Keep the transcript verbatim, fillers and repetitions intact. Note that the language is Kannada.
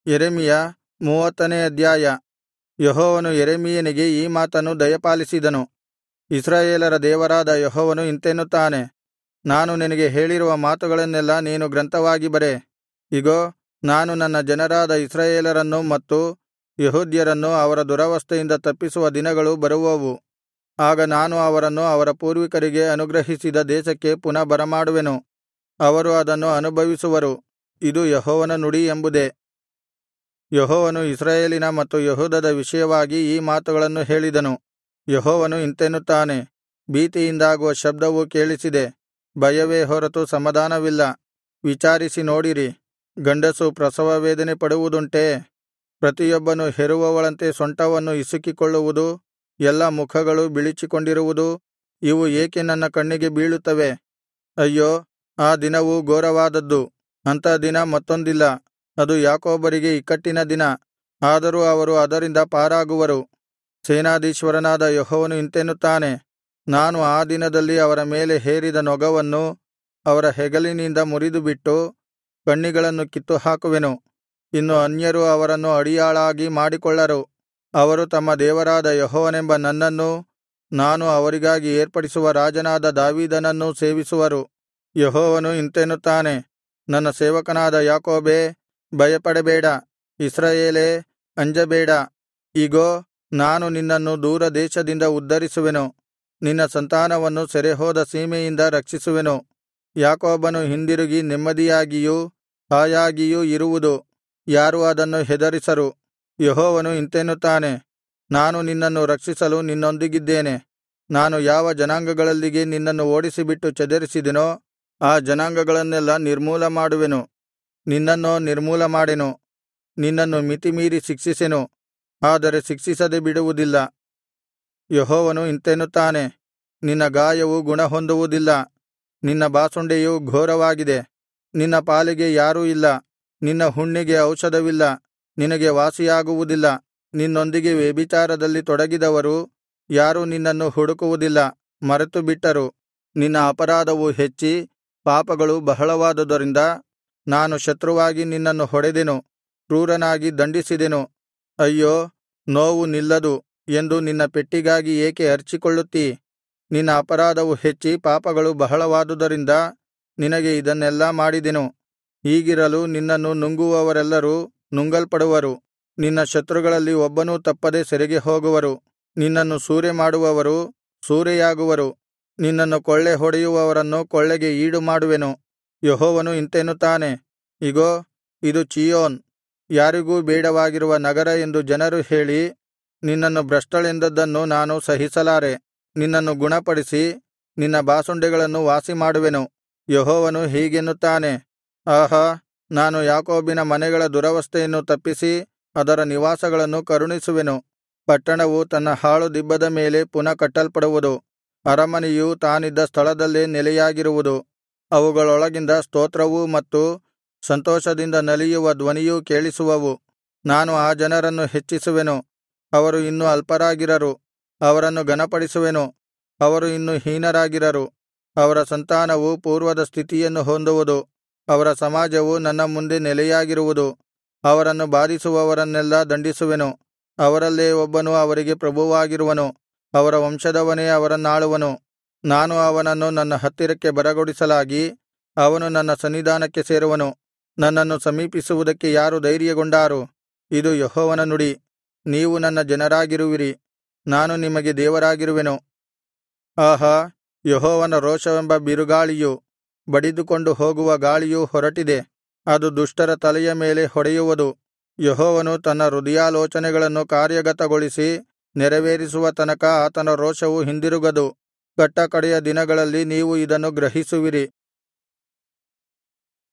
ಯೆರೆಮೀಯ ಮೂವತ್ತನೇ ಅಧ್ಯಾಯ. ಯೆಹೋವನು ಯೆರೆಮೀಯನಿಗೆ ಈ ಮಾತನ್ನು ದಯಪಾಲಿಸಿದನು. ಇಸ್ರಾಯೇಲರ ದೇವರಾದ ಯೆಹೋವನು ಇಂತೆನ್ನುತ್ತಾನೆ, ನಾನು ನಿನಗೆ ಹೇಳಿರುವ ಮಾತುಗಳನ್ನೆಲ್ಲಾ ನೀನು ಗ್ರಂಥವಾಗಿ ಬರೆ. ಇಗೋ, ನಾನು ನನ್ನ ಜನರಾದ ಇಸ್ರಾಯೇಲರನ್ನು ಮತ್ತು ಯೆಹೂದ್ಯರನ್ನು ಅವರ ದುರವಸ್ಥೆಯಿಂದ ತಪ್ಪಿಸುವ ದಿನಗಳು ಬರುವವು. ಆಗ ನಾನು ಅವರನ್ನು ಅವರ ಪೂರ್ವಿಕರಿಗೆ ಅನುಗ್ರಹಿಸಿದ ದೇಶಕ್ಕೆ ಪುನಃ ಬರಮಾಡುವೆನು. ಅವರು ಅದನ್ನು ಅನುಭವಿಸುವರು. ಇದು ಯೆಹೋವನ ನುಡಿ ಎಂಬುದೇ. ಯೆಹೋವನು ಇಸ್ರಾಯೇಲಿನ ಮತ್ತು ಯೆಹೂದದ ವಿಷಯವಾಗಿ ಈ ಮಾತುಗಳನ್ನು ಹೇಳಿದನು. ಯೆಹೋವನು ಇಂತೆನ್ನುತ್ತಾನೆ, ಭೀತಿಯಿಂದಾಗುವ ಶಬ್ದವು ಕೇಳಿಸಿದೆ, ಭಯವೇ ಹೊರತು ಸಮಾಧಾನವಿಲ್ಲ. ವಿಚಾರಿಸಿ ನೋಡಿರಿ, ಗಂಡಸು ಪ್ರಸವವೇದನೆ ಪಡುವುದುಂಟೇ? ಪ್ರತಿಯೊಬ್ಬನು ಹೆರುವವಳಂತೆ ಸೊಂಟವನ್ನು ಇಸುಕಿಕೊಳ್ಳುವುದು, ಎಲ್ಲಾ ಮುಖಗಳು ಬಿಳಿಚಿಕೊಂಡಿರುವುದು, ಇವು ಏಕೆ ನನ್ನ ಕಣ್ಣಿಗೆ ಬೀಳುತ್ತವೆ? ಅಯ್ಯೋ, ಆ ದಿನವು ಘೋರವಾದದ್ದು. ಅಂಥ ದಿನ ಮತ್ತೊಂದಿಲ್ಲ. ಅದು ಯಾಕೋಬರಿಗೆ ಇಕ್ಕಟ್ಟಿನ ದಿನ, ಆದರೂ ಅವರು ಅದರಿಂದ ಪಾರಾಗುವರು. ಸೇನಾಧೀಶ್ವರನಾದ ಯೆಹೋವನು ಇಂತೆನ್ನುತ್ತಾನೆ, ನಾನು ಆ ದಿನದಲ್ಲಿ ಅವರ ಮೇಲೆ ಹೇರಿದ ನೊಗವನ್ನು ಅವರ ಹೆಗಲಿನಿಂದ ಮುರಿದುಬಿಟ್ಟು ಕಣ್ಣಿಗಳನ್ನು ಕಿತ್ತುಹಾಕುವೆನು. ಇನ್ನು ಅನ್ಯರು ಅವರನ್ನು ಅಡಿಯಾಳಾಗಿ ಮಾಡಿಕೊಳ್ಳರು. ಅವರು ತಮ್ಮ ದೇವರಾದ ಯೆಹೋವನೆಂಬ ನನ್ನನ್ನೂ ನಾನು ಅವರಿಗಾಗಿ ಏರ್ಪಡಿಸುವ ರಾಜನಾದ ದಾವೀದನನ್ನೂ ಸೇವಿಸುವರು. ಯೆಹೋವನು ಇಂತೆನ್ನುತ್ತಾನೆ, ನನ್ನ ಸೇವಕನಾದ ಯಾಕೋಬೇ, ಭಯಪಡಬೇಡ. ಇಸ್ರಾಯೇಲೇ, ಅಂಜಬೇಡ. ಇಗೋ, ನಾನು ನಿನ್ನನ್ನು ದೂರ ದೇಶದಿಂದ ಉದ್ಧರಿಸುವೆನು, ನಿನ್ನ ಸಂತಾನವನ್ನು ಸೆರೆಹೋದ ಸೀಮೆಯಿಂದ ರಕ್ಷಿಸುವೆನು. ಯಾಕೋಬನು ಹಿಂದಿರುಗಿ ನೆಮ್ಮದಿಯಾಗಿಯೂ ಹಾಯಾಗಿಯೂ ಇರುವುದು, ಯಾರೂ ಅದನ್ನು ಹೆದರಿಸರು. ಯೆಹೋವನು ಇಂತೆನ್ನುತ್ತಾನೆ, ನಾನು ನಿನ್ನನ್ನು ರಕ್ಷಿಸಲು ನಿನ್ನೊಂದಿಗಿದ್ದೇನೆ. ನಾನು ಯಾವ ಜನಾಂಗಗಳಲ್ಲಿಗೆ ನಿನ್ನನ್ನು ಓಡಿಸಿಬಿಟ್ಟು ಚದರಿಸಿದೆನೋ ಆ ಜನಾಂಗಗಳನ್ನೆಲ್ಲಾ ನಿರ್ಮೂಲ ಮಾಡುವೆನು. ನಿನ್ನನ್ನೋ ನಿರ್ಮೂಲ ಮಾಡೆನು, ನಿನ್ನನ್ನು ಮಿತಿಮೀರಿ ಶಿಕ್ಷಿಸೆನು, ಆದರೆ ಶಿಕ್ಷಿಸದೆ ಬಿಡುವುದಿಲ್ಲ. ಯೆಹೋವನು ಇಂತೆನ್ನುತ್ತಾನೆ, ನಿನ್ನ ಗಾಯವು ಗುಣಹೊಂದುವುದಿಲ್ಲ, ನಿನ್ನ ಬಾಸುಂಡೆಯು ಘೋರವಾಗಿದೆ, ನಿನ್ನ ಪಾಲಿಗೆ ಯಾರೂ ಇಲ್ಲ, ನಿನ್ನ ಹುಣ್ಣಿಗೆ ಔಷಧವಿಲ್ಲ, ನಿನಗೆ ವಾಸಿಯಾಗುವುದಿಲ್ಲ. ನಿನ್ನೊಂದಿಗೆ ವ್ಯಭಿಚಾರದಲ್ಲಿ ತೊಡಗಿದವರು ಯಾರೂ ನಿನ್ನನ್ನು ಹುಡುಕುವುದಿಲ್ಲ, ಮರೆತುಬಿಟ್ಟರು. ನಿನ್ನ ಅಪರಾಧವು ಹೆಚ್ಚಿ ಪಾಪಗಳು ಬಹಳವಾದುದರಿಂದ ನಾನು ಶತ್ರುವಾಗಿ ನಿನ್ನನ್ನು ಹೊಡೆದೆನು, ಕ್ರೂರನಾಗಿ ದಂಡಿಸಿದೆನು. ಅಯ್ಯೋ, ನೋವು ನಿಲ್ಲದು ಎಂದು ನಿನ್ನ ಪೆಟ್ಟಿಗಾಗಿ ಏಕೆ ಅರಚಿಕೊಳ್ಳುತ್ತೀ? ನಿನ್ನ ಅಪರಾಧವು ಹೆಚ್ಚಿ ಪಾಪಗಳು ಬಹಳವಾದುದರಿಂದ ನಿನಗೆ ಇದನ್ನೆಲ್ಲಾ ಮಾಡಿದೆನು. ಹೀಗಿರಲು ನಿನ್ನನ್ನು ನುಂಗುವವರೆಲ್ಲರೂ ನುಂಗಲ್ಪಡುವರು, ನಿನ್ನ ಶತ್ರುಗಳಲ್ಲಿ ಒಬ್ಬನೂ ತಪ್ಪದೆ ಸೆರೆಗೆ ಹೋಗುವರು. ನಿನ್ನನ್ನು ಸೂರೆಮಾಡುವವರು ಸೂರೆಯಾಗುವರು, ನಿನ್ನನ್ನು ಕೊಳ್ಳೆ ಹೊಡೆಯುವವರನ್ನು ಕೊಳ್ಳೆಗೆ ಈಡುಮಾಡುವೆನು. ಯೆಹೋವನು ಇಂತೆನ್ನುತ್ತಾನೆ, ಇಗೋ, ಇದು ಚೀಯೋನ್, ಯಾರಿಗೂ ಬೇಡವಾಗಿರುವ ನಗರ ಎಂದು ಜನರು ಹೇಳಿ ನಿನ್ನನ್ನು ಭ್ರಷ್ಟಳೆಂದದ್ದನ್ನು ನಾನು ಸಹಿಸಲಾರೆ. ನಿನ್ನನ್ನು ಗುಣಪಡಿಸಿ ನಿನ್ನ ಬಾಸುಂಡೆಗಳನ್ನು ವಾಸಿಮಾಡುವೆನು. ಯೆಹೋವನು ಹೀಗೆನ್ನುತ್ತಾನೆ, ಆಹಾ, ನಾನು ಯಾಕೋಬಿನ ಮನೆಗಳ ದುರವಸ್ಥೆಯನ್ನು ತಪ್ಪಿಸಿ ಅದರ ನಿವಾಸಗಳನ್ನು ಕರುಣಿಸುವೆನು. ಪಟ್ಟಣವು ತನ್ನ ಹಾಳು ದಿಬ್ಬದ ಮೇಲೆ ಪುನಃ ಕಟ್ಟಲ್ಪಡುವುದು, ಅರಮನೆಯು ತಾನಿದ್ದ ಸ್ಥಳದಲ್ಲೇ ನೆಲೆಯಾಗಿರುವುದು. ಅವುಗಳೊಳಗಿಂದ ಸ್ತೋತ್ರವೂ ಮತ್ತು ಸಂತೋಷದಿಂದ ನಲಿಯುವ ಧ್ವನಿಯೂ ಕೇಳಿಸುವವು. ನಾನು ಆ ಜನರನ್ನು ಹೆಚ್ಚಿಸುವೆನು, ಅವರು ಇನ್ನು ಅಲ್ಪರಾಗಿರರು. ಅವರನ್ನು ಘನಪಡಿಸುವೆನು, ಅವರು ಇನ್ನು ಹೀನರಾಗಿರರು. ಅವರ ಸಂತಾನವು ಪೂರ್ವದ ಸ್ಥಿತಿಯನ್ನು ಹೊಂದುವುದು, ಅವರ ಸಮಾಜವು ನನ್ನ ಮುಂದೆ ನೆಲೆಯಾಗಿರುವುದು. ಅವರನ್ನು ಬಾಧಿಸುವವರನ್ನೆಲ್ಲಾ ದಂಡಿಸುವೆನು, ಅವರಲ್ಲೇ ಒಬ್ಬನು ಅವರಿಗೆ ಪ್ರಭುವಾಗಿರುವನು, ಅವರ ವಂಶದವನೇ ಅವರನ್ನಾಳುವನು. ನಾನು ಅವನನ್ನು ನನ್ನ ಹತ್ತಿರಕ್ಕೆ ಬರಗೊಡಿಸಲಾಗಿ ಅವನು ನನ್ನ ಸನ್ನಿಧಾನಕ್ಕೆ ಸೇರುವನು. ನನ್ನನ್ನು ಸಮೀಪಿಸುವುದಕ್ಕೆ ಯಾರು ಧೈರ್ಯಗೊಂಡಾರು? ಇದು ಯೆಹೋವನ ನುಡಿ. ನೀವು ನನ್ನ ಜನರಾಗಿರುವಿರಿ, ನಾನು ನಿಮಗೆ ದೇವರಾಗಿರುವೆನು. ಆಹಾ, ಯೆಹೋವನ ರೋಷವೆಂಬ ಬಿರುಗಾಳಿಯು, ಬಡಿದುಕೊಂಡು ಹೋಗುವ ಗಾಳಿಯು ಹೊರಟಿದೆ, ಅದು ದುಷ್ಟರ ತಲೆಯ ಮೇಲೆ ಹೊಡೆಯುವುದು. ಯೆಹೋವನು ತನ್ನ ಹೃದಯಾಲೋಚನೆಗಳನ್ನು ಕಾರ್ಯಗತಗೊಳಿಸಿ ನೆರವೇರಿಸುವ ತನಕ ಆತನ ರೋಷವು ಹಿಂದಿರುಗದು. ಕಟ್ಟಕಡೆಯ ದಿನಗಳಲ್ಲಿ ನೀವು ಇದನ್ನು ಗ್ರಹಿಸುವಿರಿ.